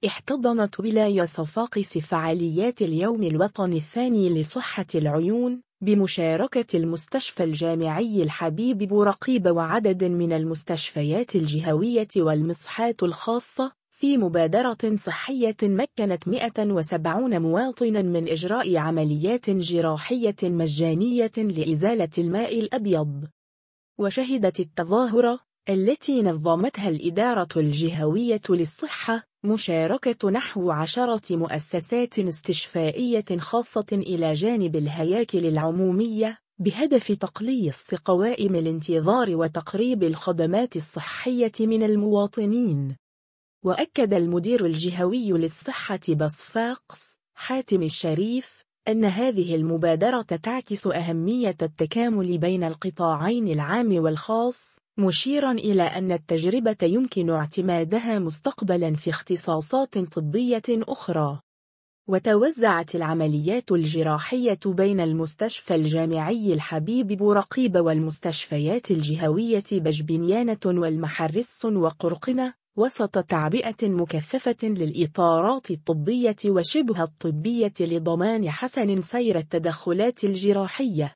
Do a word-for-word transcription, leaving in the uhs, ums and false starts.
احتضنت ولاية صفاقس فعاليات اليوم الوطني الثاني لصحة العيون بمشاركة المستشفى الجامعي الحبيب بورقيبة وعدد من المستشفيات الجهوية والمصحات الخاصة في مبادرة صحية مكنت مئة وسبعين مواطنا من إجراء عمليات جراحية مجانية لإزالة الماء الأبيض. وشهدت التظاهرة التي نظمتها الإدارة الجهوية للصحة مشاركة نحو عشرة مؤسسات استشفائية خاصة إلى جانب الهياكل العمومية بهدف تقليص قوائم الانتظار وتقريب الخدمات الصحية من المواطنين. وأكد المدير الجهوي للصحة بصفاقس حاتم الشريف أن هذه المبادرة تعكس أهمية التكامل بين القطاعين العام والخاص، مشيرا إلى أن التجربة يمكن اعتمادها مستقبلا في اختصاصات طبية أخرى. وتوزعت العمليات الجراحية بين المستشفى الجامعي الحبيب بورقيبة والمستشفيات الجهوية بجبنيانة والمحرس وقرقنة وسط تعبئة مكثفة للإطارات الطبية وشبه الطبية لضمان حسن سير التدخلات الجراحية.